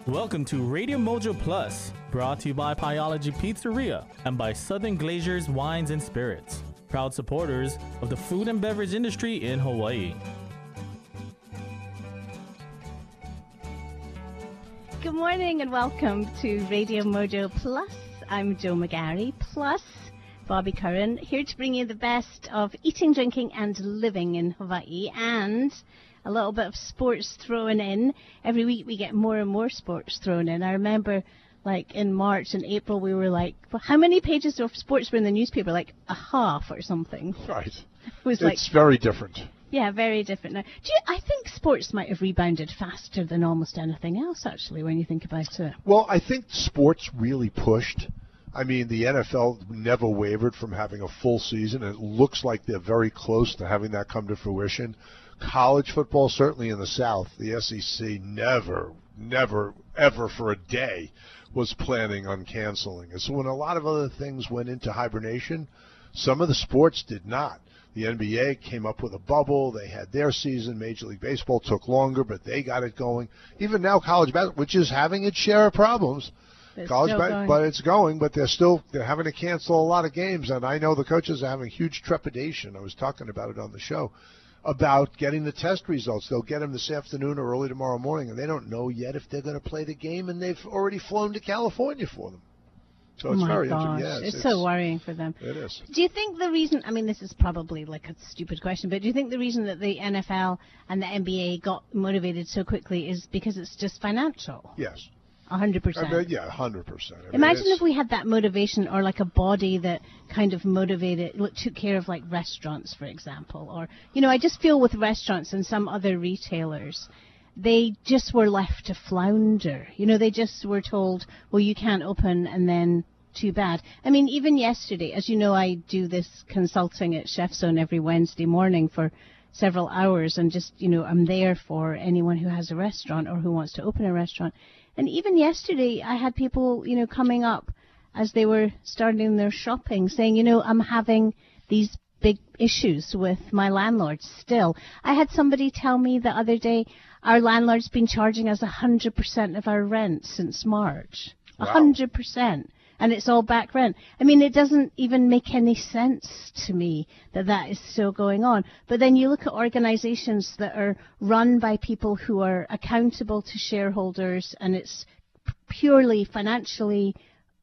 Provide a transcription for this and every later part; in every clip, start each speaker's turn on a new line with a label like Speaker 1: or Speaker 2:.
Speaker 1: Welcome to Radio Mojo Plus, brought to you by Pyology Pizzeria and by Southern Glazers Wines and Spirits, proud supporters of the food and beverage industry in Hawaii.
Speaker 2: Good morning and welcome to Radio Mojo Plus. I'm Jo McGarry, plus Bobby Curran, here to bring you the best of eating, drinking and living in Hawaii, and a little bit of sports thrown in. Every week we get more and more sports thrown in. I remember, like, in March and April we were like, well, how many pages of sports were in the newspaper? Like a half or something.
Speaker 3: Right.
Speaker 2: It was
Speaker 3: it's very different.
Speaker 2: Yeah, very different now. I think sports might have rebounded faster than almost anything else, actually, when you think about it.
Speaker 3: Well, I think sports really pushed. I mean, the NFL never wavered from having a full season. It looks like they're very close to having that come to fruition. College football, certainly in the South, the SEC never, ever for a day was planning on canceling it. So when a lot of other things went into hibernation, some of the sports did not. The NBA came up with a bubble. They had their season. Major League Baseball took longer, but they got it going. Even now, college basketball, which is having its share of problems. But it's going, but they're having to cancel a lot of games. And I know the coaches are having huge trepidation. I was talking about it on the show, about getting the test results. They'll get them this afternoon or early tomorrow morning, and they don't know yet if they're going to play the game, and they've already flown to California for them. So it's very interesting. Yeah,
Speaker 2: it's so worrying for them.
Speaker 3: It is.
Speaker 2: Do you think the reason, I mean, this is probably like a stupid question, but do you think the reason that the NFL and the NBA got motivated so quickly is because it's just financial?
Speaker 3: Yes.
Speaker 2: 100%.
Speaker 3: Yeah, 100%.
Speaker 2: Imagine if we had that motivation, or like a body that kind of motivated, took care of like restaurants, for example. Or, I just feel with restaurants and some other retailers, they just were left to flounder. They just were told, well, you can't open, and then too bad. I mean, even yesterday, as you know, I do this consulting at Chef Zone every Wednesday morning for several hours, and just, I'm there for anyone who has a restaurant or who wants to open a restaurant. And even yesterday, I had people, coming up as they were starting their shopping saying, I'm having these big issues with my landlord still. I had somebody tell me the other day, our landlord's been charging us 100% of our rent since March. Wow. 100%. And it's all back rent. I mean, it doesn't even make any sense to me that is still going on. But then you look at organizations that are run by people who are accountable to shareholders, and it's purely financially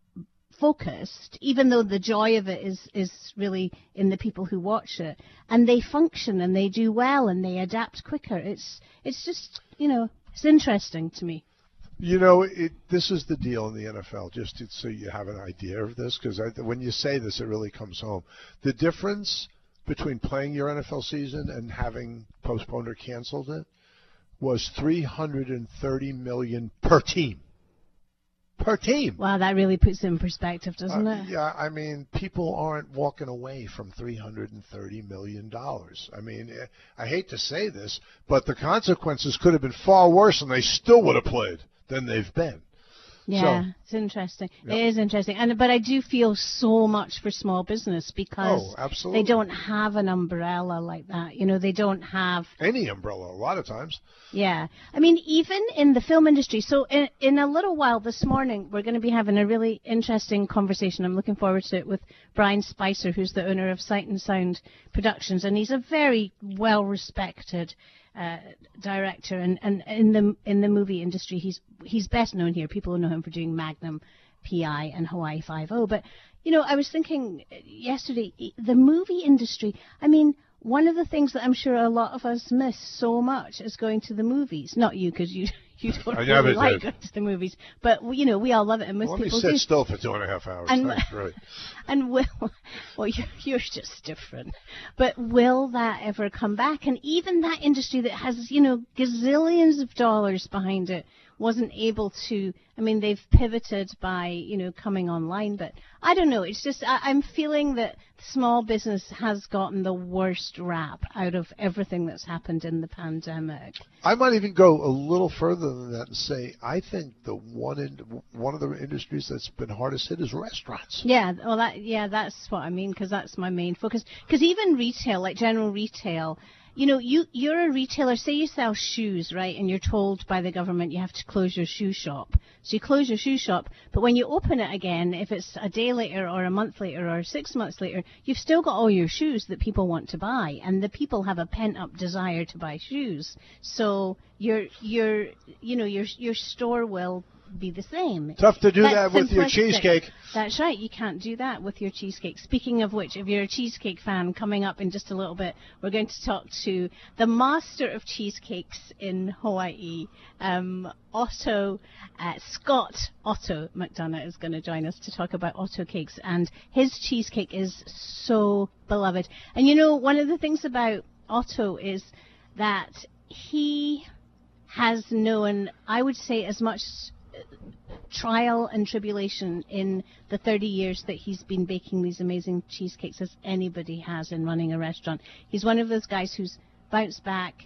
Speaker 2: focused, even though the joy of it is really in the people who watch it. And they function, and they do well, and they adapt quicker. It's just, it's interesting to me.
Speaker 3: This is the deal in the NFL, just so you have an idea of this, because when you say this, it really comes home. The difference between playing your NFL season and having postponed or canceled it was $330 million per team. Per team.
Speaker 2: Wow, that really puts it in perspective, doesn't it?
Speaker 3: Yeah, I mean, people aren't walking away from $330 million. I mean, I hate to say this, but the consequences could have been far worse, and they still would have played than they've been.
Speaker 2: Yeah, it's interesting. Yep. It is interesting. But I do feel so much for small business, because they don't have an umbrella like that. They don't have
Speaker 3: any umbrella a lot of times.
Speaker 2: Yeah. I mean, even in the film industry. So in a little while this morning, we're going to be having a really interesting conversation. I'm looking forward to it with Brian Spicer, who's the owner of Sight and Sound Productions. And he's a very well-respected director, and in the movie industry, he's best known here. People know him for doing Magnum PI and Hawaii Five-0. But I was thinking yesterday, the movie industry. I mean, one of the things that I'm sure a lot of us miss so much is going to the movies. Not you, because you don't really like going to the movies, but we all love it, and most people do.
Speaker 3: Let me sit still for 2.5 hours. Thanks, right.
Speaker 2: And you're just different. But will that ever come back? And even that industry that has gazillions of dollars behind it wasn't able to. I mean, they've pivoted by coming online, but I don't know. It's just I'm feeling that small business has gotten the worst rap out of everything that's happened in the pandemic.
Speaker 3: I might even go a little further than that and say I think the one of the industries that's been hardest hit is restaurants.
Speaker 2: Yeah, well, that's what I mean, because that's my main focus. Because even retail, like general retail, you know, you're a retailer. Say you sell shoes, right? And you're told by the government you have to close your shoe shop. So you close your shoe shop, but when you open it again, if it's a day later or a month later or 6 months later, you've still got all your shoes that people want to buy, and the people have a pent-up desire to buy shoes. So your store will be the same.
Speaker 3: Tough to do
Speaker 2: That's
Speaker 3: that with your
Speaker 2: simplistic.
Speaker 3: cheesecake.
Speaker 2: That's right. You can't do that with your cheesecake. Speaking of which, if you're a cheesecake fan, coming up in just a little bit, we're going to talk to the master of cheesecakes in Hawaii, Scott Otto McDonough is going to join us to talk about Otto cakes, and his cheesecake is so beloved. And you know, one of the things about Otto is that he has known, I would say, as much trial and tribulation in the 30 years that he's been baking these amazing cheesecakes as anybody has in running a restaurant. He's one of those guys who's bounced back,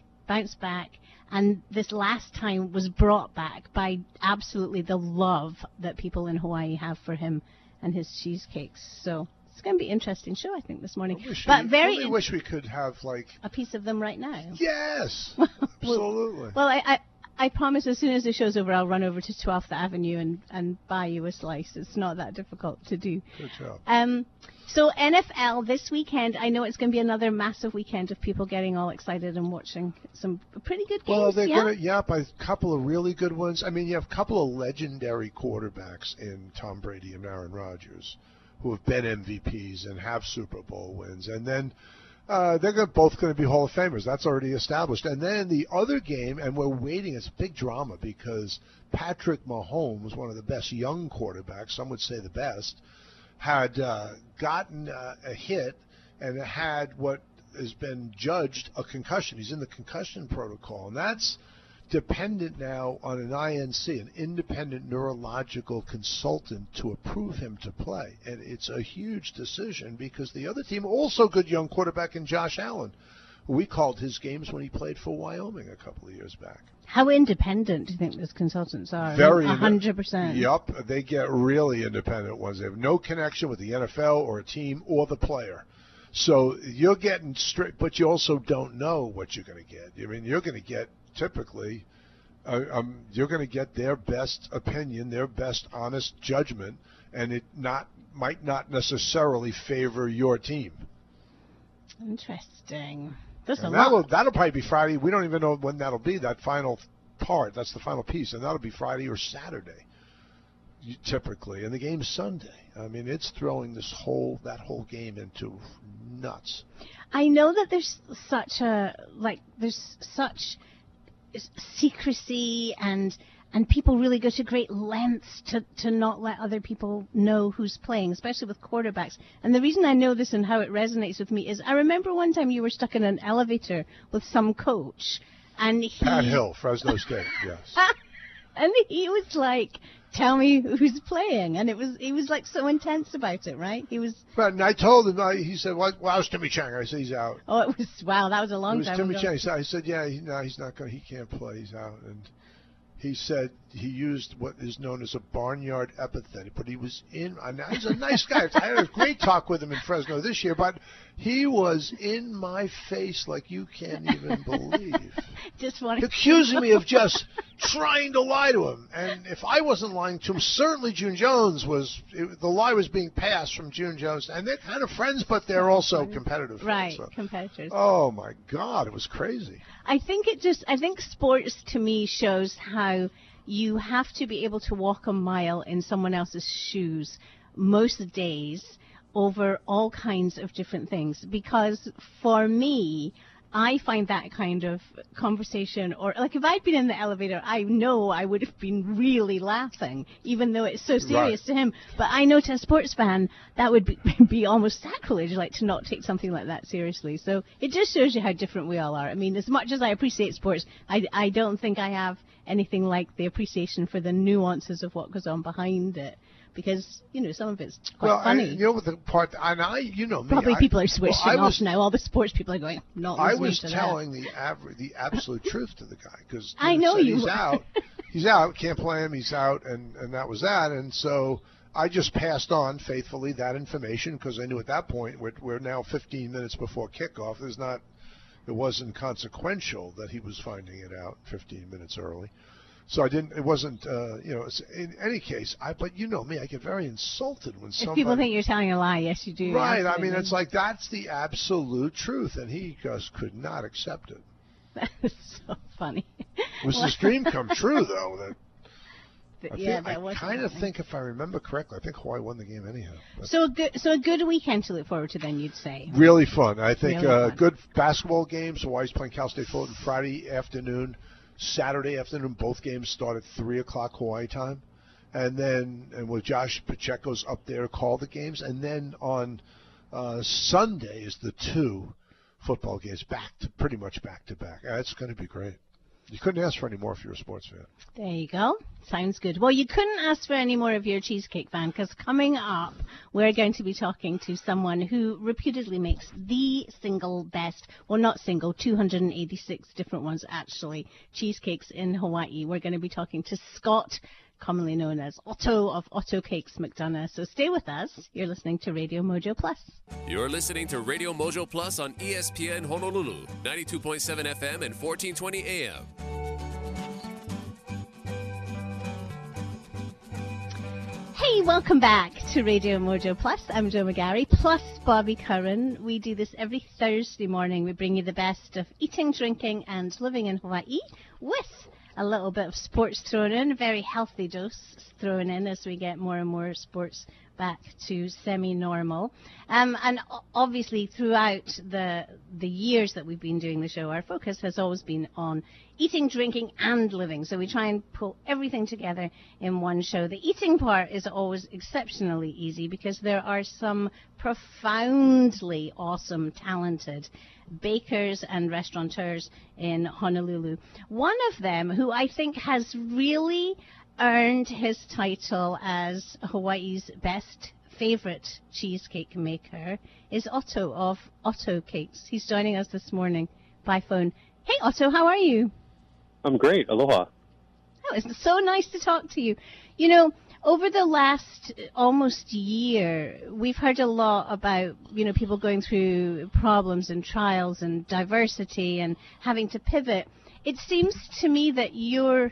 Speaker 2: and this last time was brought back by absolutely the love that people in Hawaii have for him and his cheesecakes. So it's going to be an interesting show, I think, this morning.
Speaker 3: I really wish we could have, like,
Speaker 2: a piece of them right now.
Speaker 3: Yes, absolutely.
Speaker 2: Well, I promise as soon as the show's over, I'll run over to 12th Avenue and buy you a slice. It's not that difficult to do.
Speaker 3: Good job.
Speaker 2: So NFL this weekend, I know it's going to be another massive weekend of people getting all excited and watching some pretty good games.
Speaker 3: Well, they're going to, by a couple of really good ones. I mean, you have a couple of legendary quarterbacks in Tom Brady and Aaron Rodgers who have been MVPs and have Super Bowl wins. And then they're both going to be Hall of Famers. That's already established. And then the other game, and we're waiting, it's a big drama because Patrick Mahomes, one of the best young quarterbacks, some would say the best, had gotten a hit and had what has been judged a concussion. He's in the concussion protocol, and that's dependent now on an INC, an independent neurological consultant, to approve him to play. And it's a huge decision because the other team, also good young quarterback in Josh Allen, who we called his games when he played for Wyoming a couple of years back.
Speaker 2: How independent do you think those consultants are?
Speaker 3: Very
Speaker 2: 100%.
Speaker 3: Yep, they get really independent ones. They have no connection with the NFL or a team or the player. So you're getting straight, but you also don't know what you're going to get. I mean, you're going to get typically, you're going to get their best opinion, their best honest judgment, and it might not necessarily favor your team.
Speaker 2: Interesting. That'll
Speaker 3: probably be Friday. We don't even know when that'll be, that final part. That's the final piece, and that'll be Friday or Saturday, typically. And the game's Sunday. I mean, it's throwing that whole game into nuts.
Speaker 2: I know that there's such secrecy and people really go to great lengths to not let other people know who's playing, especially with quarterbacks. And the reason I know this and how it resonates with me is I remember one time you were stuck in an elevator with some coach, and
Speaker 3: Pat Hill, Fresno State, yes.
Speaker 2: And he was like, "Tell me who's playing," and he was like so intense about it, right? He was.
Speaker 3: But and I told him, he said, "Well, how's Timmy Chang?" I said, "He's out."
Speaker 2: Oh, it was wow. That was a long time ago.
Speaker 3: Timmy Chang. I said, "Yeah, he's not going. He can't play. He's out." And he said he used what is known as a barnyard epithet, but he was in. He's a nice guy. I had a great talk with him in Fresno this year, but he was in my face like you can't even believe. Accusing me of just trying to lie to him. And if I wasn't lying to him, certainly June Jones was. The lie was being passed from June Jones, and they're kind of friends, but they're also competitive friends.
Speaker 2: Right,
Speaker 3: so.
Speaker 2: competitors.
Speaker 3: Oh my God, it was crazy.
Speaker 2: I think sports to me shows how you have to be able to walk a mile in someone else's shoes most days over all kinds of different things. Because for me, I find that kind of conversation, or like if I'd been in the elevator, I know I would have been really laughing, even though it's so serious to him. But I know to a sports fan, that would be almost sacrilege, like to not take something like that seriously. So it just shows you how different we all are. I mean, as much as I appreciate sports, I don't think I have anything like the appreciation for the nuances of what goes on behind it. Because, some of it's quite funny.
Speaker 3: The part, and me.
Speaker 2: Probably people are switching off now. All the sports people are going, not listening to that. I was
Speaker 3: telling the absolute truth to the guy. Because
Speaker 2: I know you
Speaker 3: he's out. He's out. Can't play him. He's out. And that was that. And so I just passed on faithfully that information because I knew at that point, we're now 15 minutes before kickoff. There's not, it wasn't consequential that he was finding it out 15 minutes early. So it wasn't, in any case, but you know me, I get very insulted when
Speaker 2: If people think you're telling a lie, yes, you do.
Speaker 3: Right,
Speaker 2: absolutely.
Speaker 3: I mean, it's like, that's the absolute truth, and he just could not accept it.
Speaker 2: That was so funny.
Speaker 3: Was his dream come true, though?
Speaker 2: I
Speaker 3: kind of think, if I remember correctly, I think Hawaii won the game anyhow.
Speaker 2: So a good weekend to look forward to, then, you'd say.
Speaker 3: Really fun. I think
Speaker 2: really
Speaker 3: good basketball games. Hawaii's playing Cal State Fullerton Friday afternoon. Saturday afternoon, both games start at 3 o'clock Hawaii time. And with Josh Pacheco's up there to call the games. And then on Sunday is the 2 football games, pretty much back to back. It's going to be great. You couldn't ask for any more if you're a sports fan.
Speaker 2: There you go. Sounds good. Well, you couldn't ask for any more if you're a cheesecake fan, because coming up, we're going to be talking to someone who reputedly makes the single best, well, not single, 286 different ones, actually, cheesecakes in Hawaii. We're going to be talking to Scott, commonly known as Otto of Otto Cakes McDonough. So stay with us. You're listening to Radio Mojo Plus.
Speaker 4: You're listening to Radio Mojo Plus on ESPN Honolulu, 92.7 FM and 1420 AM.
Speaker 2: Hey, welcome back to Radio Mojo Plus. I'm Jo McGarry, plus Bobby Curran. We do this every Thursday morning. We bring you the best of eating, drinking, and living in Hawaii with a little bit of sports thrown in, a very healthy dose thrown in as we get more and more sports back to semi-normal. And obviously throughout the years that we've been doing the show, our focus has always been on eating, drinking, and living. So we try and pull everything together in one show. The eating part is always exceptionally easy because there are some profoundly awesome, talented bakers and restaurateurs in Honolulu. One of them, who I think has really earned his title as Hawaii's best favorite cheesecake maker, is Otto of Otto Cakes. He's joining us this morning by phone. Hey, Otto, how are you?
Speaker 5: I'm great. Aloha.
Speaker 2: Oh, it's so nice to talk to you. You know, over the last almost year, we've heard a lot about, people going through problems and trials and diversity and having to pivot. It seems to me that your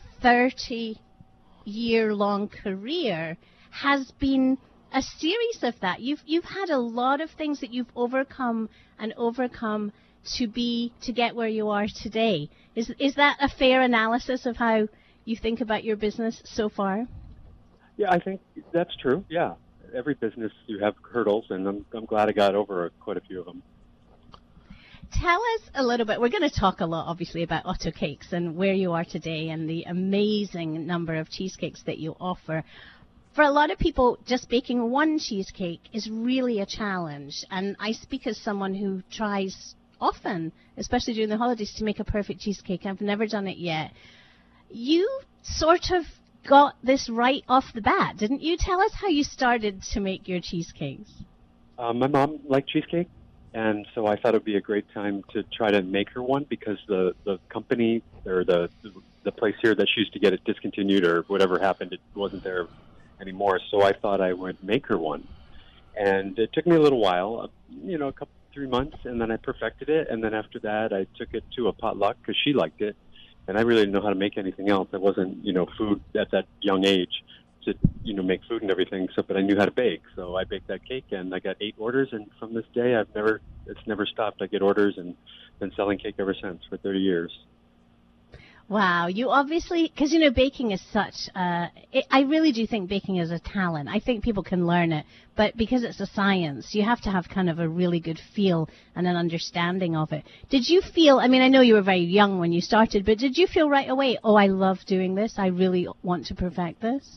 Speaker 2: 30-year-long career has been a series of that. You've had a lot of things that you've overcome to get where you are today. Is that a fair analysis of how you think about your business so far?
Speaker 5: Yeah, I think that's true. Yeah, every business you have hurdles, and I'm glad I got over quite a few of them.
Speaker 2: Tell us a little bit. We're going to talk a lot, obviously, about Otto Cakes and where you are today and the amazing number of cheesecakes that you offer. For a lot of people, just baking one cheesecake is really a challenge. And I speak as someone who tries often, especially during the holidays, to make a perfect cheesecake. I've never done it yet. You sort of got this right off the bat, didn't you? Tell us how you started to make your cheesecakes.
Speaker 5: My mom liked cheesecake, and so I thought it would be a great time to try to make her one because the company or the place here that she used to get it discontinued or whatever happened, it wasn't there anymore. So I thought I would make her one. And it took me a little while, 3 months, and then I perfected it. And then after that, I took it to a potluck because she liked it. And I really didn't know how to make anything else. I wasn't, food at that young age to, make food and everything. So, but I knew how to bake. So I baked that cake, and I got 8 orders. And from this day, it's never stopped. I get orders and been selling cake ever since for 30 years.
Speaker 2: Wow, you obviously, because, baking is such, I really do think baking is a talent. I think people can learn it, but because it's a science, you have to have kind of a really good feel and an understanding of it. Did you feel, I know you were very young when you started, but did you feel right away, oh, I love doing this, I really want to perfect this?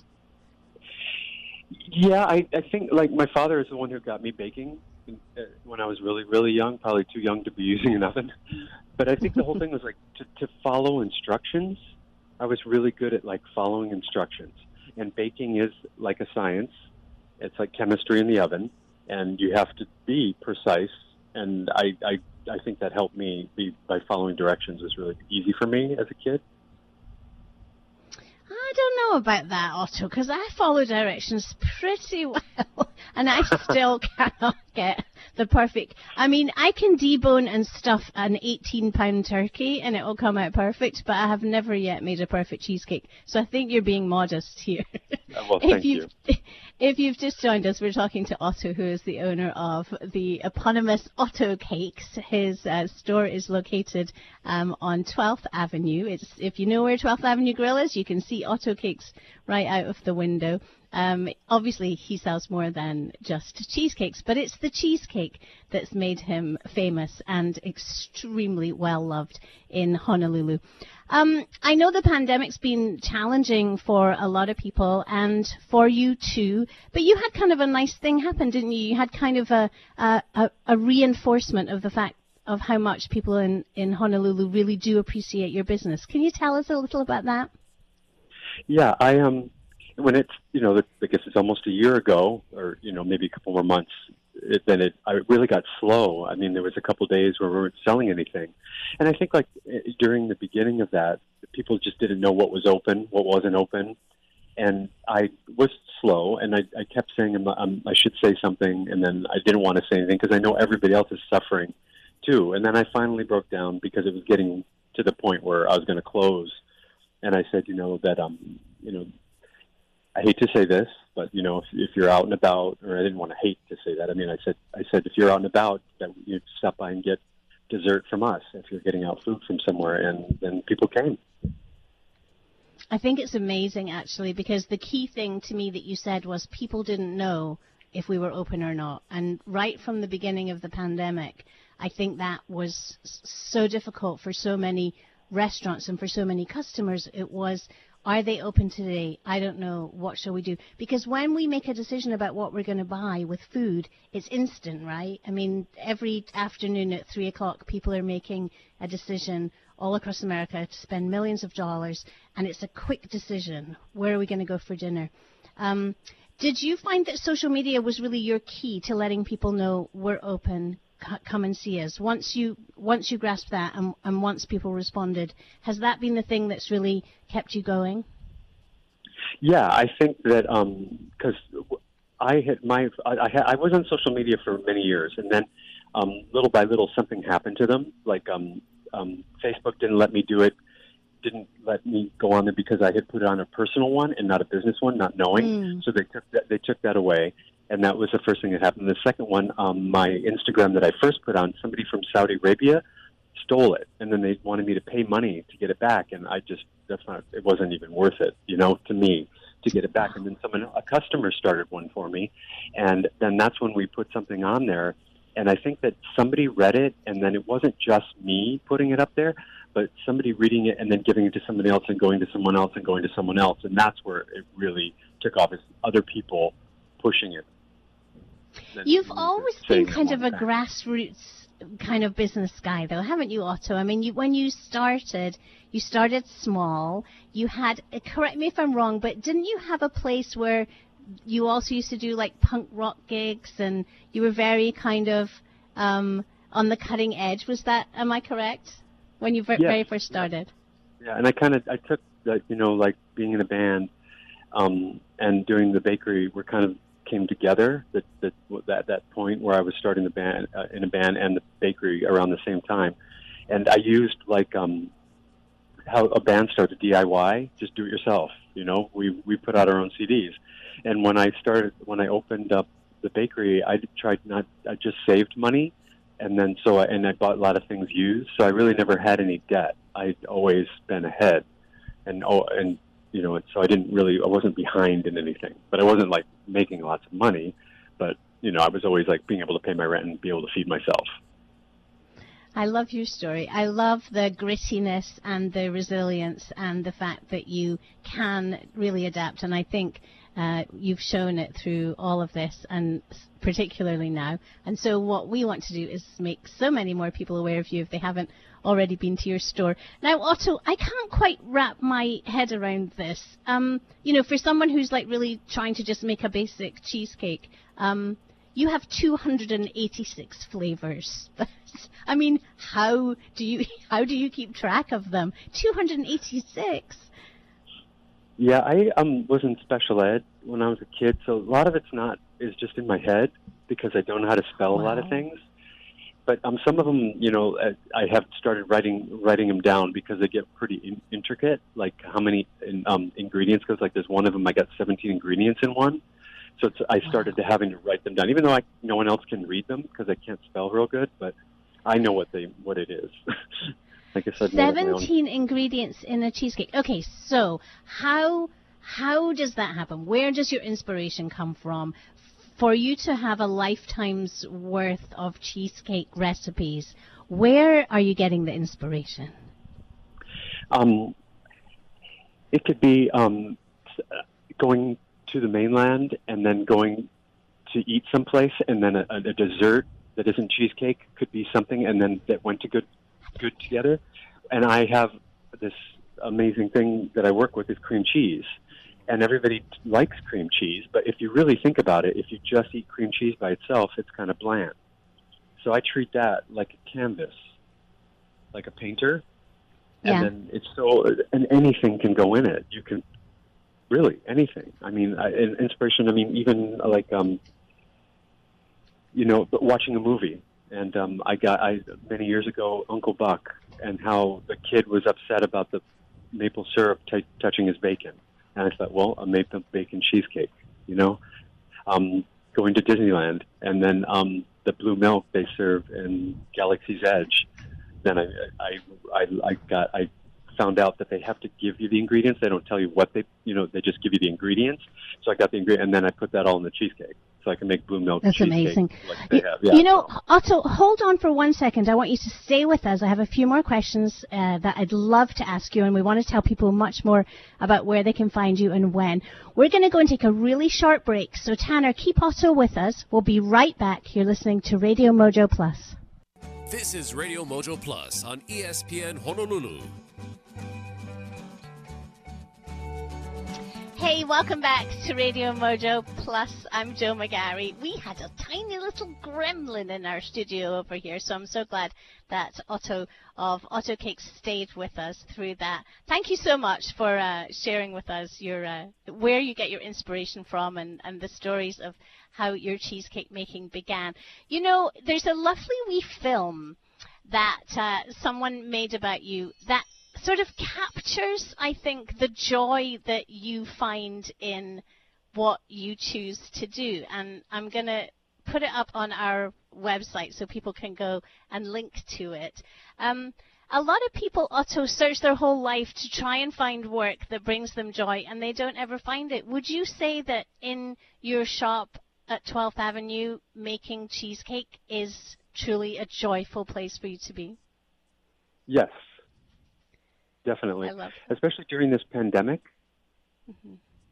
Speaker 5: Yeah, I think, my father is the one who got me baking when I was really, really young, probably too young to be using an oven. But I think the whole thing was to follow instructions. I was really good at following instructions. And baking is like a science. It's like chemistry in the oven, and you have to be precise. And I think that helped me by following directions was really easy for me as a kid.
Speaker 2: I don't know about that, Otto, because I follow directions pretty well, and I still cannot get the perfect. I mean, I can debone and stuff an 18-pound turkey and it will come out perfect, but I have never yet made a perfect cheesecake. So I think you're being modest here.
Speaker 5: Well, thank you.
Speaker 2: If you've just joined us, we're talking to Otto, who is the owner of the eponymous Otto Cakes. His store is located on 12th Avenue. If you know where 12th Avenue Grill is, you can see Otto Cakes right out of the window. Obviously, he sells more than just cheesecakes, but it's the cheesecake that's made him famous and extremely well-loved in Honolulu. I know the pandemic's been challenging for a lot of people and for you too, but you had kind of a nice thing happen, didn't you? You had kind of a reinforcement of the fact of how much people in Honolulu really do appreciate your business. Can you tell us a little about that?
Speaker 5: Yeah, when it's, I guess it's almost a year ago, or, maybe a couple more months, I really got slow. I mean, there was a couple of days where we weren't selling anything. And I think, like, during the beginning of that, people just didn't know what was open, what wasn't open. And I was slow, and I kept saying I should say something, and then I didn't want to say anything because I know everybody else is suffering, too. And then I finally broke down because it was getting to the point where I was going to close. And I said, I hate to say this, but if you're out and about, or I didn't want to hate to say that. I mean, I said if you're out and about, that you stop by and get dessert from us if you're getting out food from somewhere, and then people came.
Speaker 2: I think it's amazing, actually, because the key thing to me that you said was people didn't know if we were open or not. And right from the beginning of the pandemic, I think that was so difficult for so many restaurants and for so many customers. It was, are they open today? I don't know. What shall we do? Because when we make a decision about what we're going to buy with food, it's instant, right? I mean, every afternoon at 3 o'clock, people are making a decision all across America to spend millions of dollars, and it's a quick decision. Where are we going to go for dinner? Did you find that social media was really your key to letting people know we're open, come and see us? Once you grasped that and once people responded, has that been the thing that's really kept you going?
Speaker 5: Yeah, I think that because I was on social media for many years, and then little by little something happened to them. Like Facebook didn't let me do it, didn't let me go on there because I had put it on a personal one and not a business one, not knowing. So they took that away. And that was the first thing that happened. The second one, my Instagram that I first put on, somebody from Saudi Arabia stole it, and then they wanted me to pay money to get it back, and it wasn't even worth it, to me, to get it back. And then a customer started one for me, and then that's when we put something on there. And I think that somebody read it, and then it wasn't just me putting it up there, but somebody reading it and then giving it to somebody else and going to someone else and going to someone else, and that's where it really took off, is other people pushing it.
Speaker 2: You've always been kind of a grassroots kind of business guy, though, haven't you, Otto? I mean, when you started small. You had, correct me if I'm wrong, but didn't you have a place where you also used to do like punk rock gigs, and you were very kind of on the cutting edge? Am I correct? When you very first started?
Speaker 5: Yeah, and I took that, like being in a band and doing the bakery, we're kind of came together, that point where I was starting the band in a band and the bakery around the same time. And I used like how a band starts, DIY, just do it yourself. We put out our own CDs. And when I opened up the bakery, I just saved money, and then I bought a lot of things used, so I really never had any debt. I'd always been ahead, and so I wasn't behind in anything, but I wasn't like making lots of money, but I was always like being able to pay my rent and be able to feed myself.
Speaker 2: I love your story. I love the grittiness and the resilience and the fact that you can really adapt, and I think you've shown it through all of this, and particularly now. And so what we want to do is make so many more people aware of you if they haven't already been to your store. Now, Otto, I can't quite wrap my head around this. For someone who's like really trying to just make a basic cheesecake, you have 286 flavors. I mean, how do you keep track of them? 286.
Speaker 5: Yeah, I was in special ed when I was a kid, so a lot of it's is just in my head. because I don't know how to spell a lot of things. But some of them, I have started writing them down because they get pretty intricate, like how many ingredients, because like there's one of them I got 17 ingredients in one. So I started to having to write them down, even though no one else can read them because I can't spell real good, but I know what it is. Like I said,
Speaker 2: 17 ingredients in a cheesecake. Okay, so how does that happen? Where does your inspiration come from for you to have a lifetime's worth of cheesecake recipes? Where are you getting the inspiration?
Speaker 5: It could be going to the mainland and then going to eat someplace, and then a dessert that isn't cheesecake could be something, and then that went to good together. And I have this amazing thing that I work with is cream cheese. And everybody likes cream cheese, but if you really think about it, if you just eat cream cheese by itself, it's kind of bland. So I treat that like a canvas, like a painter.
Speaker 2: Yeah.
Speaker 5: And then and anything can go in it. You can, really, anything. I mean, inspiration, even like, but watching a movie. And I many years ago, Uncle Buck, and how the kid was upset about the maple syrup touching his bacon. And I thought, well, a maple bacon cheesecake, going to Disneyland, and then the blue milk they serve in Galaxy's Edge. Then I found out that they have to give you the ingredients. They don't tell you what they just give you the ingredients. So I got the ingredient, and then I put that all in the cheesecake. So I can make blue milk cheesecake.
Speaker 2: That's amazing.
Speaker 5: Like they have. Yeah.
Speaker 2: Otto, hold on for 1 second. I want you to stay with us. I have a few more questions that I'd love to ask you, and we want to tell people much more about where they can find you and when. We're going to go and take a really short break. So, Tanner, keep Otto with us. We'll be right back. You're listening to Radio Mojo Plus.
Speaker 4: This is Radio Mojo Plus on ESPN Honolulu.
Speaker 2: Hey, welcome back to Radio Mojo Plus. I'm Joe McGarry. We had a tiny little gremlin in our studio over here, so I'm so glad that Otto of Otto Cakes stayed with us through that. Thank you so much for sharing with us your where you get your inspiration from and the stories of how your cheesecake making began. There's a lovely wee film that someone made about you that sort of captures, I think, the joy that you find in what you choose to do. And I'm going to put it up on our website so people can go and link to it. A lot of people, Otto, search their whole life to try and find work that brings them joy, and they don't ever find it. Would you say that in your shop at 12th Avenue, making cheesecake is truly a joyful place for you to be?
Speaker 5: Yes. Definitely, especially during this pandemic. Mm-hmm.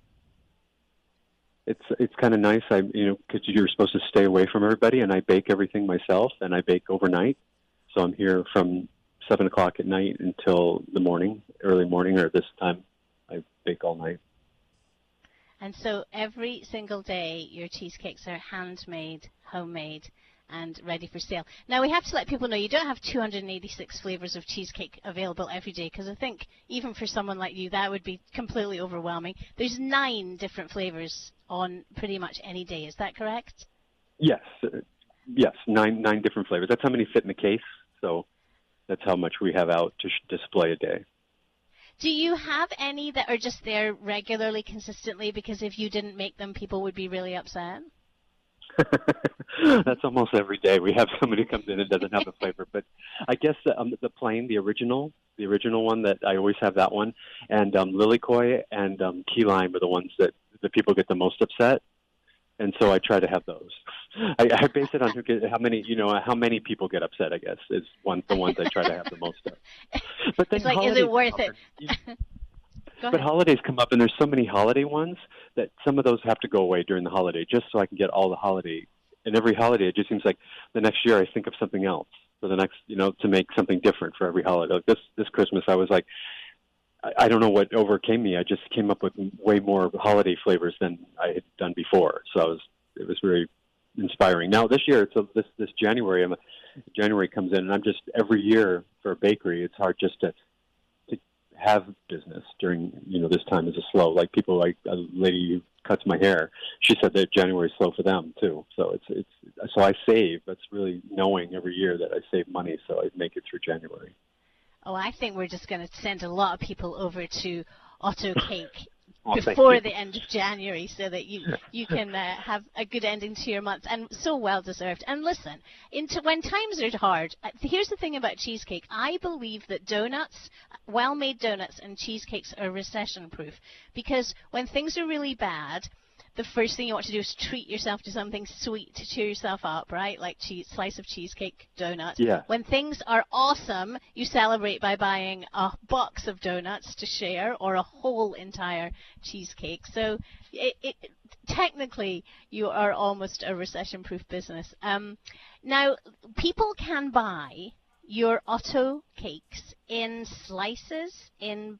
Speaker 5: It's kind of nice, because you're supposed to stay away from everybody, and I bake everything myself, and I bake overnight. So I'm here from 7 o'clock at night until the morning, early morning, or this time I bake all night.
Speaker 2: And so every single day, your cheesecakes are handmade, homemade, and ready for sale. Now, we have to let people know you don't have 286 flavors of cheesecake available every day, because I think even for someone like you, that would be completely overwhelming. There's 9 different flavors on pretty much any day. Is that correct?
Speaker 5: Yes. Yes, 9 different flavors. That's how many fit in the case, so that's how much we have out to display a day.
Speaker 2: Do you have any that are just there regularly, consistently, because if you didn't make them, people would be really upset?
Speaker 5: That's almost every day. We have somebody who comes in and doesn't have the flavor, but I guess the plain, the original one that I always have that one, and Lilikoi and Key Lime are the ones that the people get the most upset, and so I try to have those. I base it on how many people get upset. I guess is the ones I try to have the most of. But then
Speaker 2: it's like, is it worth it?
Speaker 5: But holidays come up, and there's so many holiday ones that some of those have to go away during the holiday, just so I can get all the holiday. And every holiday, it just seems like the next year I think of something else for the next, to make something different for every holiday. Like this Christmas, I was like, I don't know what overcame me. I just came up with way more holiday flavors than I had done before. So it was very inspiring. Now this year, so this January, January comes in, and I'm just every year for a bakery. It's hard just to have business during, this time is a slow. Like people, like a lady who cuts my hair, she said that January is slow for them too. So so I save. That's really knowing every year that I save money, so I make it through January.
Speaker 2: Oh, I think we're just going to send a lot of people over to Otto Cake
Speaker 5: Well,
Speaker 2: before the end of January so that you can have a good ending to your month, and so well deserved. And listen, when times are hard, here's the thing about cheesecake. I believe that donuts, well-made donuts and cheesecakes are recession proof, because when things are really bad, the first thing you want to do is treat yourself to something sweet to cheer yourself up, right? Like slice of cheesecake, donut.
Speaker 5: Yeah.
Speaker 2: When things are awesome, you celebrate by buying a box of donuts to share or a whole entire cheesecake. So technically, you are almost a recession-proof business. Now, people can buy your Otto cakes in slices, in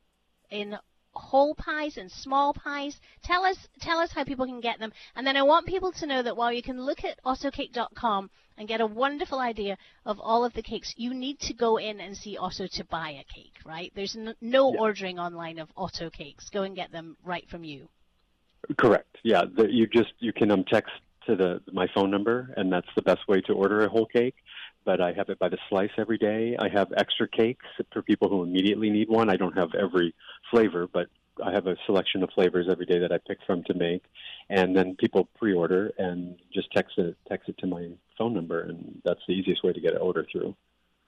Speaker 2: whole pies and small pies. Tell us how people can get them. And then I want people to know that while you can look at ottocake.com and get a wonderful idea of all of the cakes, you need to go in and see Otto to buy a cake, right? There's no ordering online of Otto cakes. Go and get them right from you.
Speaker 5: Correct. Yeah. You can text to my phone number, and that's the best way to order a whole cake. But I have it by the slice every day. I have extra cakes for people who immediately need one. I don't have every flavor, but I have a selection of flavors every day that I pick from to make. And then people pre-order and just text it to my phone number, and that's the easiest way to get an order through.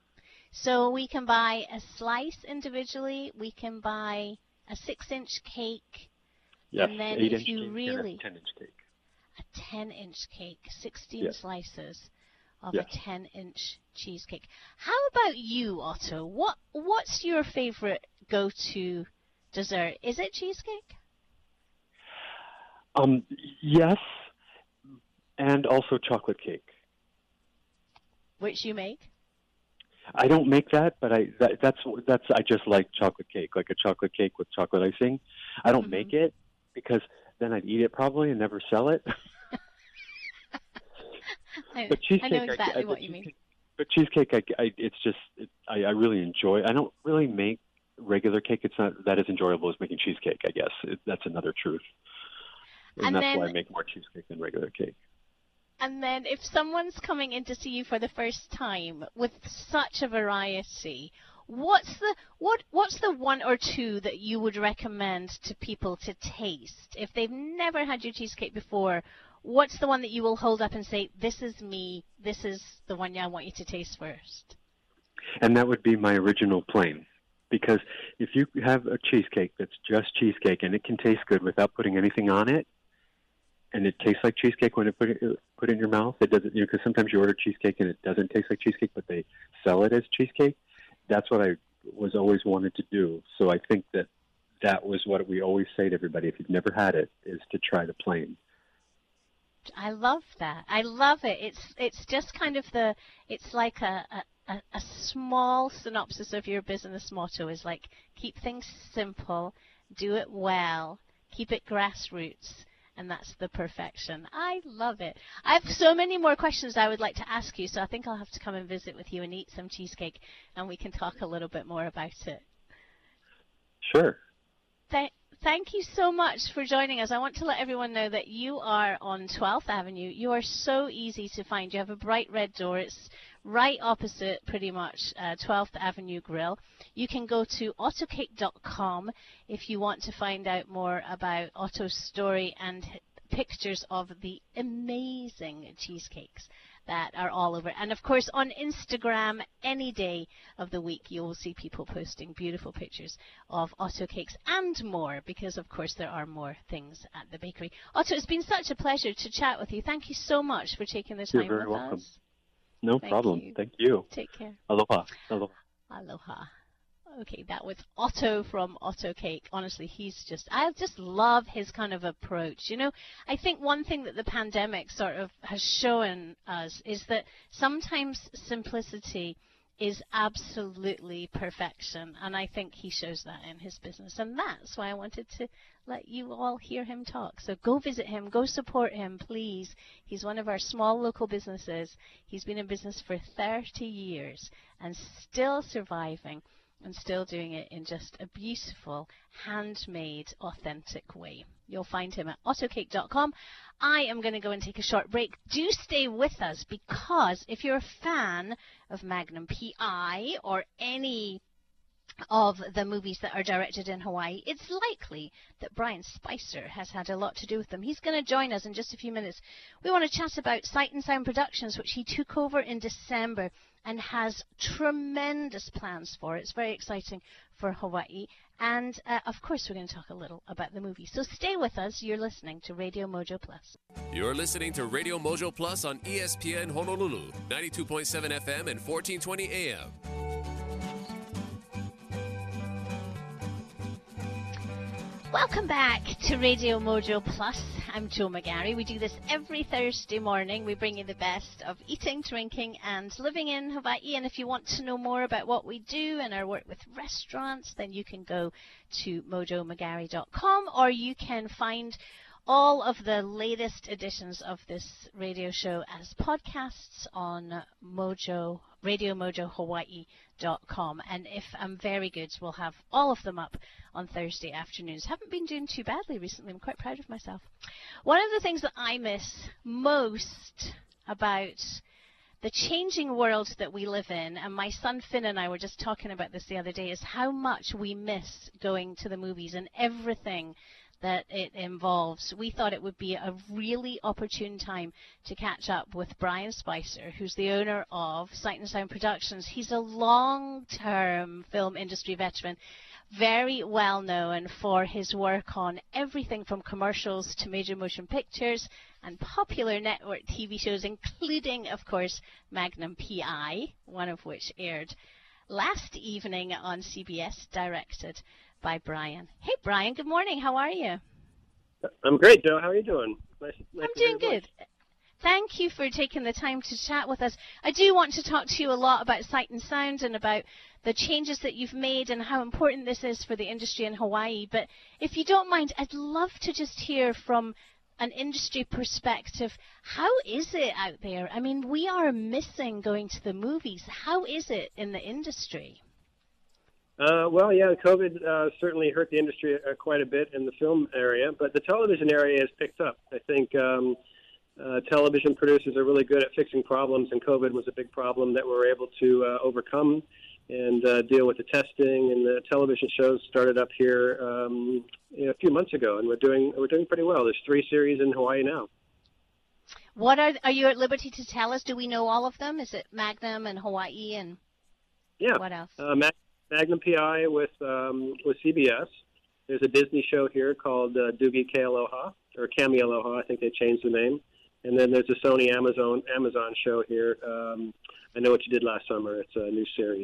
Speaker 2: So we can buy a slice individually. We can buy a 6-inch cake.
Speaker 5: Yes,
Speaker 2: and then
Speaker 5: 8-inch
Speaker 2: if you
Speaker 5: cake
Speaker 2: really
Speaker 5: and a 10-inch cake.
Speaker 2: A 10-inch cake, 16 slices of a 10-inch cheesecake. How about you, Otto? What's your favorite go-to dessert? Is it cheesecake?
Speaker 5: Yes, and also chocolate cake.
Speaker 2: Which you make?
Speaker 5: I don't make that, but I just like chocolate cake, like a chocolate cake with chocolate icing. I don't make it because then I'd eat it probably and never sell it. But cheesecake,
Speaker 2: I know exactly what you mean.
Speaker 5: But cheesecake, I really enjoy. I don't really make regular cake. It's not that as enjoyable as making cheesecake, I guess. That's another truth. And that's why I make more cheesecake than regular cake.
Speaker 2: And then if someone's coming in to see you for the first time with such a variety, what's the one or two that you would recommend to people to taste? If they've never had your cheesecake before, what's the one that you will hold up and say, this is me, this is the one I want you to taste first?
Speaker 5: And that would be my original plain. Because if you have a cheesecake that's just cheesecake and it can taste good without putting anything on it, and it tastes like cheesecake when it put it in your mouth, it doesn't, because sometimes you order cheesecake and it doesn't taste like cheesecake, but they sell it as cheesecake. That's what I was always wanted to do. So I think that was what we always say to everybody, if you've never had it, is to try the plain.
Speaker 2: I love that. I love it. It's just kind of it's like a small synopsis of your business motto is like, keep things simple, do it well, keep it grassroots, and that's the perfection. I love it. I have so many more questions I would like to ask you, so I think I'll have to come and visit with you and eat some cheesecake, and we can talk a little bit more about it.
Speaker 5: Sure.
Speaker 2: Thank you so much for joining us. I want to let everyone know that you are on 12th Avenue. You are so easy to find. You have a bright red door. It's right opposite, pretty much, 12th Avenue Grill. You can go to ottocake.com if you want to find out more about Otto's story and pictures of the amazing cheesecakes that are all over. And of course, on Instagram, any day of the week, you will see people posting beautiful pictures of Otto cakes and more, because of course there are more things at the bakery. Otto, it's been such a pleasure to chat with you. Thank you so much for taking the time with us.
Speaker 5: You're very welcome. No problem. Thank you.
Speaker 2: Take care.
Speaker 5: Aloha. Aloha.
Speaker 2: Aloha. Okay, that was Otto from Otto Cake. Honestly, I just love his kind of approach. You know, I think one thing that the pandemic sort of has shown us is that sometimes simplicity is absolutely perfection. And I think he shows that in his business. And that's why I wanted to let you all hear him talk. So go visit him. Go support him, please. He's one of our small local businesses. He's been in business for 30 years and still surviving. and still doing it in just a beautiful, handmade, authentic way. You'll find him at autocake.com. I am going to go and take a short break. Do stay with us, because if you're a fan of Magnum PI or any of the movies that are directed in Hawaii, it's likely that Brian Spicer has had a lot to do with them. He's going to join us in just a few minutes. We want to chat about Sight and Sound Productions, which he took over in December and has tremendous plans for. It's very exciting for Hawaii. And, of course, we're going to talk a little about the movie. So stay with us. You're listening to Radio Mojo Plus.
Speaker 4: You're listening to Radio Mojo Plus on ESPN Honolulu, 92.7 FM and 1420 AM.
Speaker 2: Welcome back to Radio Mojo Plus. I'm Jo McGarry. We do this every Thursday morning. We bring you the best of eating, drinking, and living in Hawaii. And if you want to know more about what we do and our work with restaurants, then you can go to mojomcgarry.com, or you can find all of the latest editions of this radio show as podcasts on RadioMojoHawaii.com. And if I'm very good, we'll have all of them up on Thursday afternoons. Haven't been doing too badly recently. I'm quite proud of myself. One of the things that I miss most about the changing world that we live in, and my son Finn and I were just talking about this the other day, is how much we miss going to the movies and everything that it involves. We thought it would be a really opportune time to catch up with Brian Spicer, who's the owner of Sight and Sound Productions. He's a long-term film industry veteran, very well known for his work on everything from commercials to major motion pictures and popular network TV shows, including, of course, Magnum PI, one of which aired last evening on CBS, directed by Brian. Hey, Brian, good morning. How are you?
Speaker 6: I'm great, Joe. How are you doing? Nice
Speaker 2: I'm doing good. Thank you for taking the time to chat with us. I do want to talk to you a lot about Sight and Sound and about the changes that you've made and how important this is for the industry in Hawaii. But if you don't mind, I'd love to just hear from an industry perspective, how is it out there? I mean, we are missing going to the movies. How is it in the industry?
Speaker 6: Well, yeah, COVID certainly hurt the industry quite a bit in the film area, but the television area has picked up. I think television producers are really good at fixing problems, and COVID was a big problem that we were able to overcome and deal with the testing. And the television shows started up here a few months ago, and we're doing pretty well. There's 3 series in Hawaii now.
Speaker 2: What are you at liberty to tell us? Do we know all of them? Is it Magnum and Hawaii and what else?
Speaker 6: Magnum PI with CBS. There's a Disney show here called Doogie K Aloha, or Kami Aloha. I think they changed the name. And then there's a Sony Amazon show here. I Know What You Did Last Summer. It's a new series.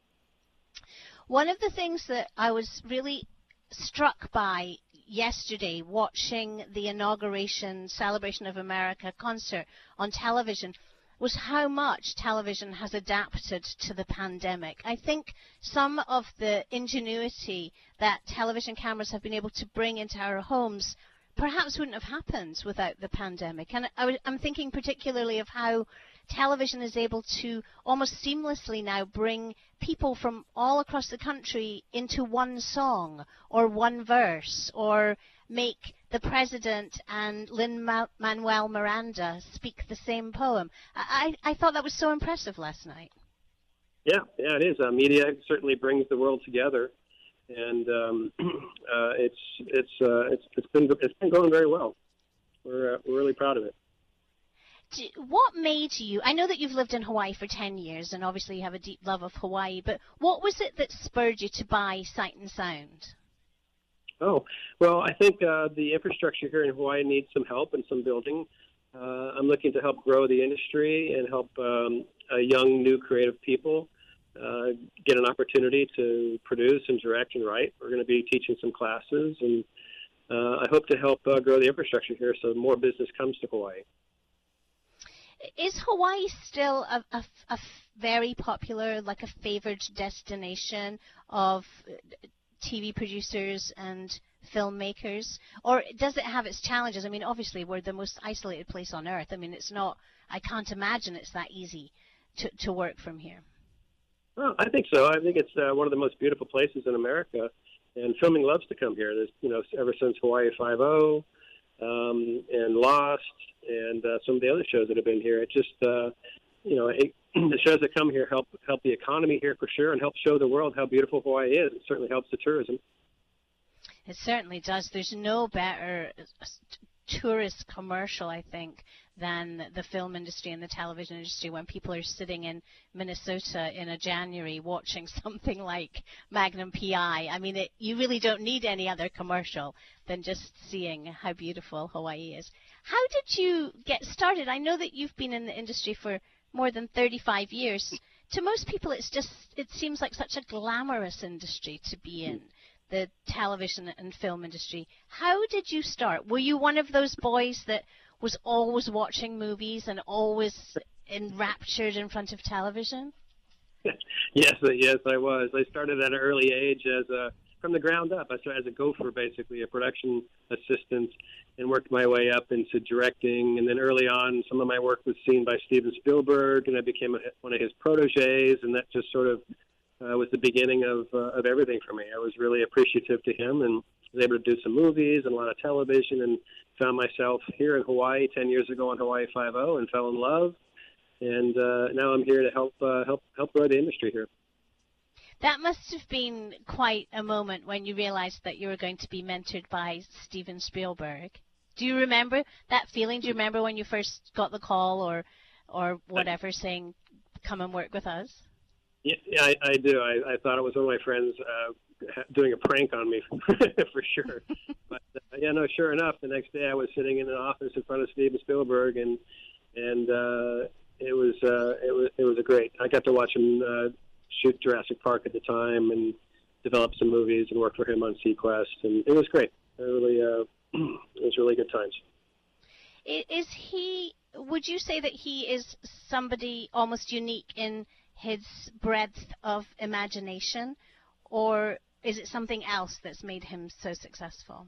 Speaker 2: One of the things that I was really struck by yesterday, watching the inauguration Celebration of America concert on television, was how much television has adapted to the pandemic. I think some of the ingenuity that television cameras have been able to bring into our homes perhaps wouldn't have happened without the pandemic. And I'm thinking particularly of how television is able to almost seamlessly now bring people from all across the country into one song or one verse, or make the president and Lin-Manuel Miranda speak the same poem. I thought that was so impressive last night.
Speaker 6: Yeah, it is. Media certainly brings the world together, and it's been going very well. We're really proud of it.
Speaker 2: What made you? I know that you've lived in Hawaii for 10 years, and obviously you have a deep love of Hawaii. But what was it that spurred you to buy Sight and Sound?
Speaker 6: Oh, well, I think the infrastructure here in Hawaii needs some help and some building. I'm looking to help grow the industry and help young, new, creative people get an opportunity to produce and direct and write. We're going to be teaching some classes, and I hope to help grow the infrastructure here so more business comes to Hawaii.
Speaker 2: Is Hawaii still a very popular, like a favored destination of TV producers and filmmakers, or does it have its challenges? I mean, obviously we're the most isolated place on earth. I mean, it's not, I can't imagine it's that easy to work from here.
Speaker 6: Well, I think so. I think it's one of the most beautiful places in America, and filming loves to come here. There's, ever since Hawaii Five-0 and Lost, and some of the other shows that have been here. It just, the shows that come here help the economy here for sure, and help show the world how beautiful Hawaii is. It certainly helps the tourism.
Speaker 2: It certainly does. There's no better tourist commercial, I think, than the film industry and the television industry when people are sitting in Minnesota in a January watching something like Magnum P.I. I mean, you really don't need any other commercial than just seeing how beautiful Hawaii is. How did you get started? I know that you've been in the industry for more than 35 years. To most people, it seems like such a glamorous industry to be in, the television and film industry. How did you start? Were you one of those boys that was always watching movies and always enraptured in front of television?
Speaker 6: Yes, I was. I started at an early age from the ground up. I started as a gopher, basically, a production assistant, and worked my way up into directing. And then early on, some of my work was seen by Steven Spielberg, and I became one of his proteges, and that just sort of was the beginning of everything for me. I was really appreciative to him, and was able to do some movies and a lot of television, and found myself here in Hawaii 10 years ago on Hawaii Five-0 and fell in love. And now I'm here to help grow the industry here.
Speaker 2: That must have been quite a moment when you realized that you were going to be mentored by Steven Spielberg. Do you remember that feeling? Do you remember when you first got the call or whatever saying, come and work with us?
Speaker 6: Yeah, I do. I thought it was one of my friends doing a prank on me for sure. But sure enough, the next day I was sitting in an office in front of Steven Spielberg, and it was a great. I got to watch him shoot Jurassic Park at the time, and develop some movies, and work for him on Sequest, and it was great. It was really good times.
Speaker 2: Is he? Would you say that he is somebody almost unique in his breadth of imagination, or is it something else that's made him so successful?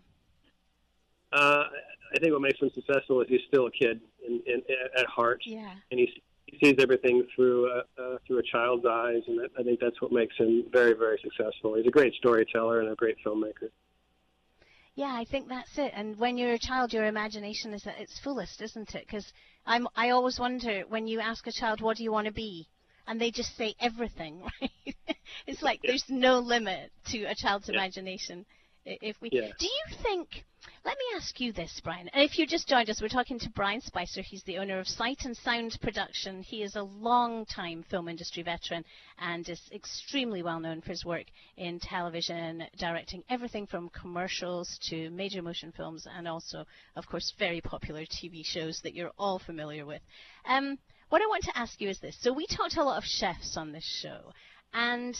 Speaker 6: I think what makes him successful is he's still a kid at heart, and he sees everything through a child's eyes, and I think that's what makes him very, very successful. He's a great storyteller and a great filmmaker.
Speaker 2: Yeah, I think that's it. And when you're a child, your imagination is at its fullest, isn't it? Because I always wonder, when you ask a child, what do you want to be? And they just say everything, right? It's like there's no limit to a child's imagination. Do you think, let me ask you this, Brian, and if you just joined us, we're talking to Brian Spicer. He's the owner of Sight and Sound Production. He is a long-time film industry veteran and is extremely well known for his work in television, directing everything from commercials to major motion films, and also, of course, very popular TV shows that you're all familiar with. What I want to ask you is this. So we talked to a lot of chefs on this show, and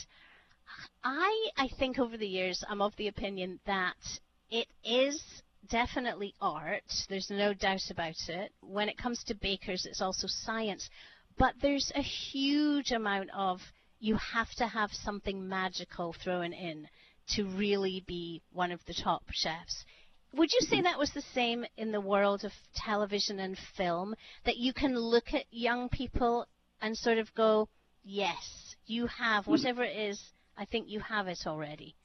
Speaker 2: I think over the years I'm of the opinion that it is definitely art. There's no doubt about it. When it comes to bakers, it's also science. But there's a huge amount of, you have to have something magical thrown in to really be one of the top chefs. Would you say that was the same in the world of television and film, that you can look at young people and sort of go, yes, you have, whatever it is, I think you have it already?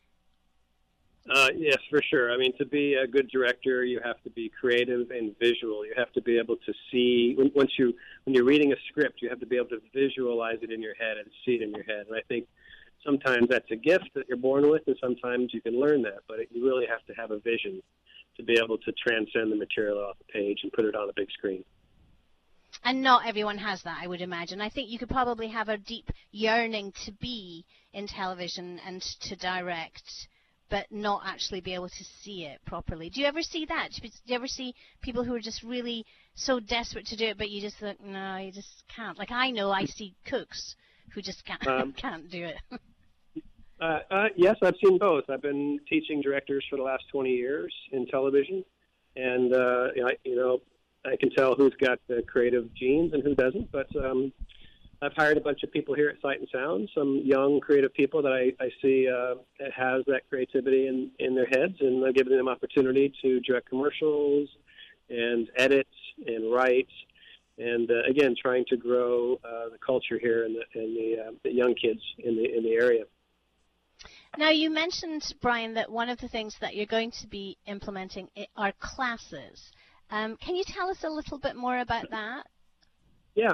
Speaker 6: Yes, for sure. I mean, to be a good director, you have to be creative and visual. You have to be able to see, when you're reading a script, you have to be able to visualize it in your head and see it in your head. And I think sometimes that's a gift that you're born with, and sometimes you can learn that. But you really have to have a vision to be able to transcend the material off the page and put it on a big screen.
Speaker 2: And not everyone has that, I would imagine. I think you could probably have a deep yearning to be in television and to direct, but not actually be able to see it properly. Do you ever see that? Do you ever see people who are just really so desperate to do it, but you just think, no, you just can't? Like, I know I see cooks who just can't do it.
Speaker 6: Yes, I've seen both. I've been teaching directors for the last 20 years in television, and I can tell who's got the creative genes and who doesn't. But I've hired a bunch of people here at Sight and Sound, some young creative people that I see that has that creativity in their heads, and I've given them opportunity to direct commercials and edit and write. and again, trying to grow the culture here and the young kids in the area.
Speaker 2: Now, you mentioned, Brian, that one of the things that you're going to be implementing are classes. Can you tell us a little bit more about that?
Speaker 6: Yeah.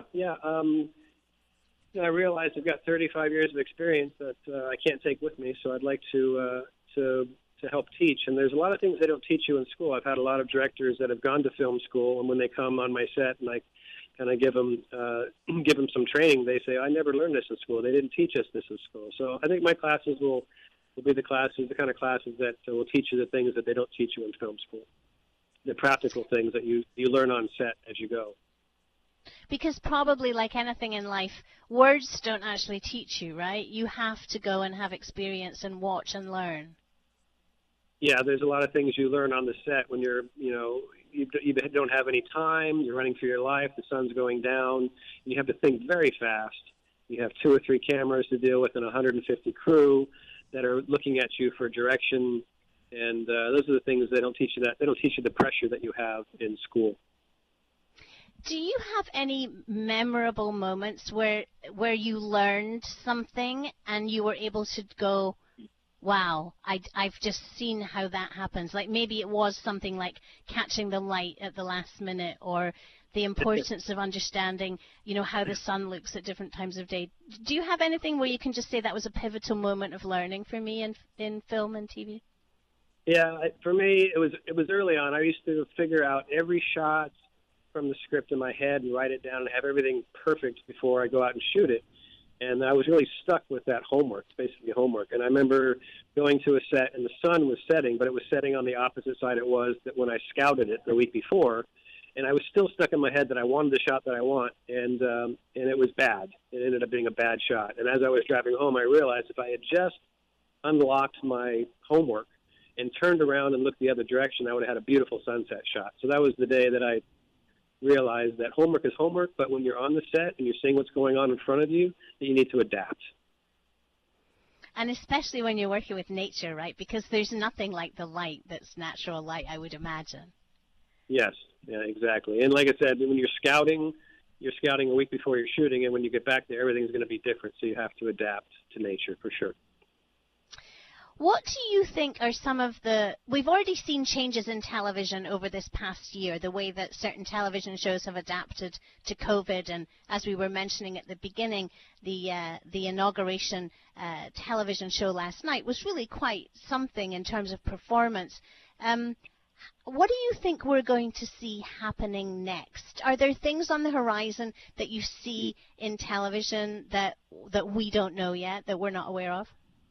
Speaker 6: I realize I've got 35 years of experience that I can't take with me, so I'd like to help teach. And there's a lot of things they don't teach you in school. I've had a lot of directors that have gone to film school, and when they come on my set and I kind of give them some training, they say, I never learned this in school. They didn't teach us this in school. So I think my classes will be the kind of classes that will teach you the things that they don't teach you in film school, the practical things that you learn on set as you go.
Speaker 2: Because probably like anything in life, words don't actually teach you, right? You have to go and have experience and watch and learn.
Speaker 6: Yeah, there's a lot of things you learn on the set when you don't have any time, you're running for your life, the sun's going down, and you have to think very fast. You have 2 or 3 cameras to deal with and 150 crew that are looking at you for direction, and those are the things they don't teach you. They don't teach you the pressure that you have in school.
Speaker 2: Do you have any memorable moments where you learned something and you were able to go, wow, I've just seen how that happens? Like maybe it was something like catching the light at the last minute, or the importance of understanding, how the sun looks at different times of day. Do you have anything where you can just say that was a pivotal moment of learning for me in film and TV?
Speaker 6: Yeah, for me, it was early on. I used to figure out every shot from the script in my head and write it down and have everything perfect before I go out and shoot it. And I was really stuck with that homework, basically homework. And I remember going to a set and the sun was setting, but it was setting on the opposite side it was that when I scouted it the week before. And I was still stuck in my head that I wanted the shot that I want, and it was bad. It ended up being a bad shot. And as I was driving home, I realized if I had just unlocked my homework and turned around and looked the other direction, I would have had a beautiful sunset shot. So that was the day that I realized that homework is homework, but when you're on the set and you're seeing what's going on in front of you, you need to adapt.
Speaker 2: And especially when you're working with nature, right? Because there's nothing like the light that's natural light, I would imagine.
Speaker 6: Yes, yeah, exactly. And like I said, when you're scouting a week before you're shooting, and when you get back there, everything's going to be different, so you have to adapt to nature for sure.
Speaker 2: What do you think are some of we've already seen changes in television over this past year, the way that certain television shows have adapted to COVID, and as we were mentioning at the beginning, the inauguration television show last night was really quite something in terms of performance. What do you think we're going to see happening next? Are there things on the horizon that you see in television that we don't know yet, that we're not aware of?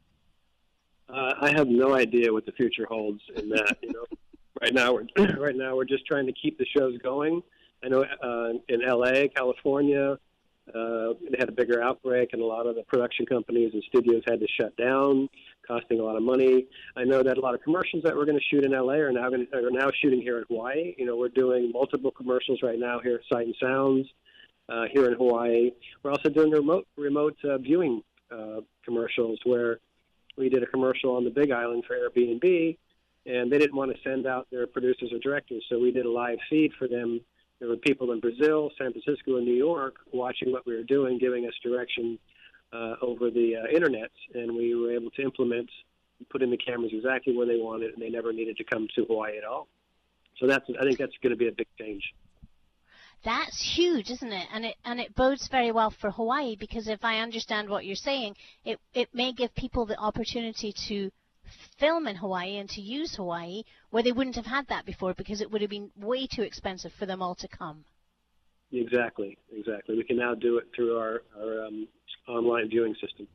Speaker 6: I have no idea what the future holds in that. Right now we're just trying to keep the shows going. I know in LA, California, they had a bigger outbreak, and a lot of the production companies and studios had to shut down, costing a lot of money. I know that a lot of commercials that we're going to shoot in LA are now shooting here in Hawaii. We're doing multiple commercials right now here at Sight and Sounds here in Hawaii. We're also doing remote viewing commercials where we did a commercial on the Big Island for Airbnb, and they didn't want to send out their producers or directors, so we did a live feed for them. There were people in Brazil, San Francisco, and New York watching what we were doing, giving us direction over the internet, and we were able to implement, put in the cameras exactly where they wanted, and they never needed to come to Hawaii at all. So I think that's going to be a big change.
Speaker 2: That's huge, isn't it? And it bodes very well for Hawaii, because if I understand what you're saying, it may give people the opportunity to film in Hawaii and to use Hawaii where they wouldn't have had that before, because it would have been way too expensive for them all to come.
Speaker 6: Exactly. We can now do it through our online viewing system.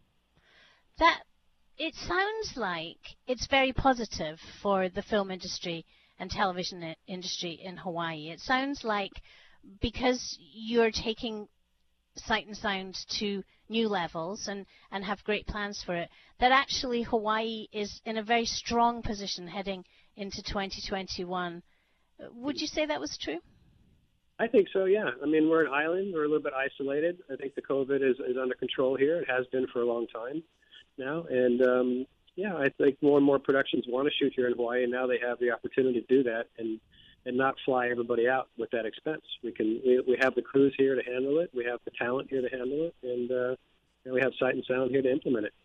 Speaker 2: It sounds like it's very positive for the film industry and television industry in Hawaii. It sounds like because you're taking Sight and Sound to new levels and have great plans for it, that actually Hawaii is in a very strong position heading into 2021. Would you say that was true?
Speaker 6: I think so, yeah. I mean, we're an island. We're a little bit isolated. I think the COVID is under control here. It has been for a long time now. And, I think more and more productions want to shoot here in Hawaii, and now they have the opportunity to do that. And and not fly everybody out with that expense. We have the crews here to handle it. We have the talent here to handle it, and we have Sight and Sound here to implement it.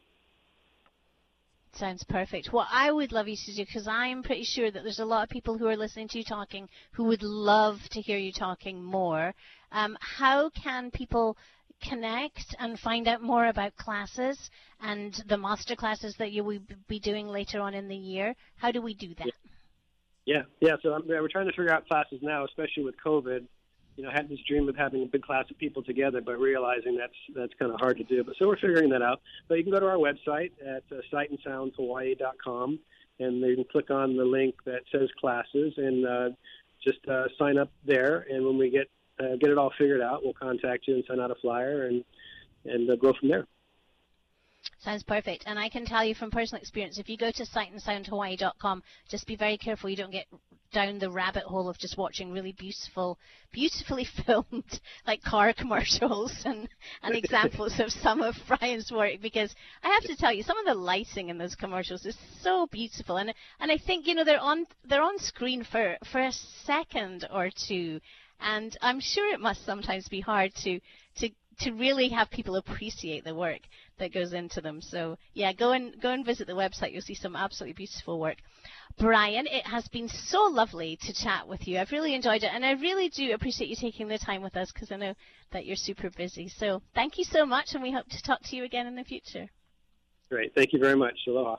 Speaker 2: Sounds perfect. What I would love you to do, because I'm pretty sure that there's a lot of people who are listening to you talking who would love to hear you talking more. How can people connect and find out more about classes and the master classes that you will be doing later on in the year? How do we do that?
Speaker 6: Yeah. So we're trying to figure out classes now, especially with COVID. I had this dream of having a big class of people together, but realizing that's kind of hard to do. But so we're figuring that out. But you can go to our website at sightandsoundhawaii.com, and you can click on the link that says classes and just sign up there. And when we get it all figured out, we'll contact you and send out a flyer and go from there.
Speaker 2: Sounds perfect. And I can tell you from personal experience, if you go to sightandsoundhawaii.com, just be very careful you don't get down the rabbit hole of just watching really beautifully filmed like car commercials and examples of some of Brian's work, because I have to tell you, some of the lighting in those commercials is so beautiful, and I think they're on screen for a second or two, and I'm sure it must sometimes be hard to really have people appreciate the work that goes into them. So yeah, go and visit the website. You'll see some absolutely beautiful work. Brian, it has been so lovely to chat with you. I've really enjoyed it, and I really do appreciate you taking the time with us, because I know that you're super busy. So thank you so much, and we hope to talk to you again in the future.
Speaker 6: Great. Thank you very much. Aloha.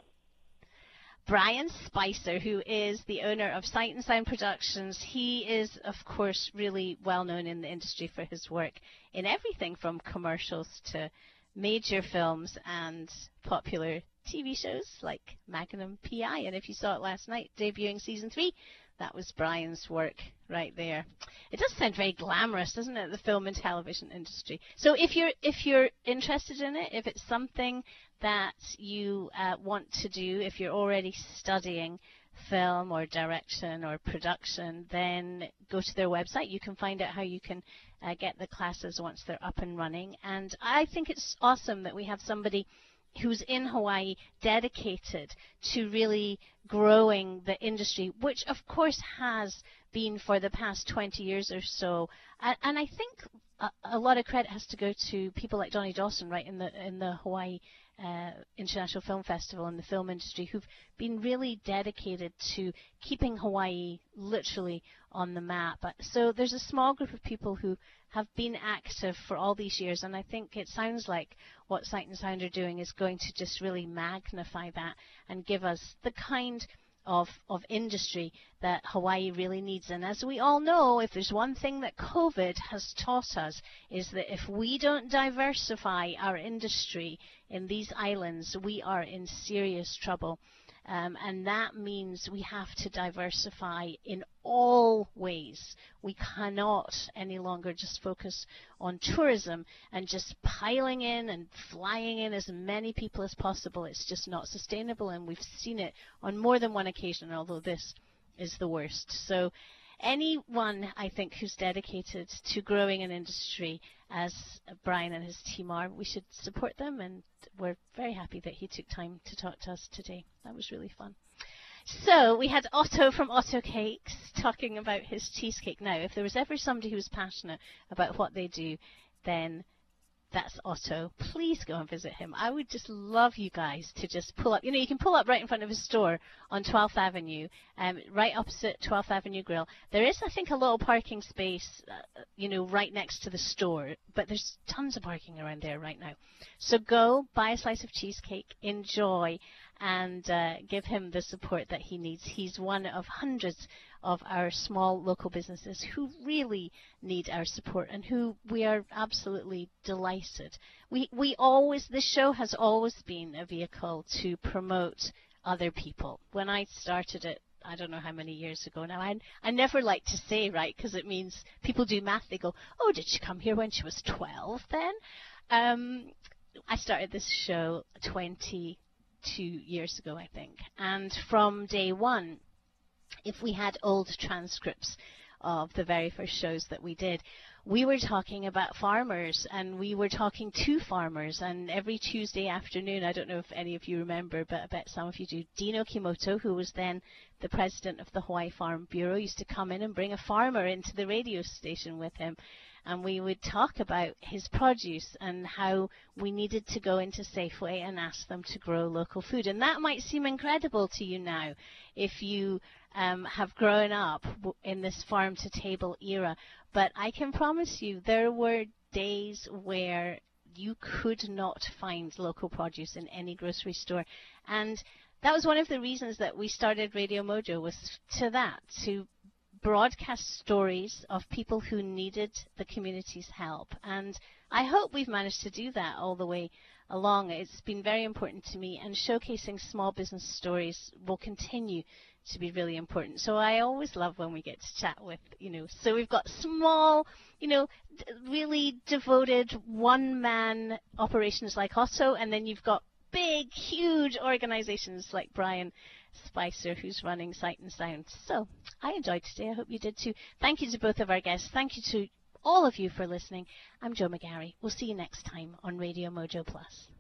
Speaker 2: Brian Spicer, who is the owner of Sight and Sound Productions, he is, of course, really well known in the industry for his work in everything from commercials to major films and popular TV shows like Magnum P.I. And if you saw it last night, debuting season 3, that was Brian's work right there. It does sound very glamorous, doesn't it, the film and television industry? So if you're interested in it, if it's something that you want to do, if you're already studying film or direction or production, then go to their website. You can find out how you can get the classes once they're up and running. And I think it's awesome that we have somebody who's in Hawaii dedicated to really growing the industry, which of course has been for the past 20 years or so. And I think a lot of credit has to go to people like Donnie Dawson, right, in the Hawaii International Film Festival and the film industry, who've been really dedicated to keeping Hawaii literally on the map. So there's a small group of people who have been active for all these years, and I think it sounds like what Sight and Sound are doing is going to just really magnify that and give us the kind of industry that Hawaii really needs. And as we all know, if there's one thing that COVID has taught us, is that if we don't diversify our industry in these islands, we are in serious trouble. And that means we have to diversify in all ways. We cannot any longer just focus on tourism and just piling in and flying in as many people as possible. It's just not sustainable, and we've seen it on more than one occasion, although this is the worst. So anyone, I think, who's dedicated to growing an industry, as Brian and his team are, we should support them, and we're very happy that he took time to talk to us today. That was really fun. So we had Otto from Otto Cakes talking about his cheesecake. Now, if there was ever somebody who was passionate about what they do, then that's Otto. Please go and visit him. I would just love you guys to just pull up. You can pull up right in front of his store on 12th Avenue, right opposite 12th Avenue Grill. There is, I think, a little parking space, right next to the store, but there's tons of parking around there right now. So go, buy a slice of cheesecake, enjoy, and give him the support that he needs. He's one of hundreds of our small local businesses who really need our support, and who we are absolutely delighted. This show has always been a vehicle to promote other people. When I started it, I don't know how many years ago now, I never like to say, right, because it means people do math. They go, oh, did she come here when she was 12 then? I started this show 22 years ago, I think, and from day one, if we had old transcripts of the very first shows that we did, we were talking about farmers, and we were talking to farmers. And every Tuesday afternoon, I don't know if any of you remember, but I bet some of you do, Dino Kimoto, who was then the president of the Hawaii Farm Bureau, used to come in and bring a farmer into the radio station with him. And we would talk about his produce and how we needed to go into Safeway and ask them to grow local food. And that might seem incredible to you now if you have grown up in this farm-to-table era. But I can promise you there were days where you could not find local produce in any grocery store. And that was one of the reasons that we started Radio Mojo, was to broadcast stories of people who needed the community's help. And I hope we've managed to do that all the way along. It's been very important to me, and showcasing small business stories will continue to be really important. So I always love when we get to chat with, so we've got small, really devoted one-man operations like Otto, and then you've got big, huge organizations like Brian Spicer, who's running Sight and Sound. So I enjoyed today. I hope you did too. Thank you to both of our guests. Thank you to all of you for listening. I'm Jo McGarry. We'll see you next time on Radio Mojo Plus.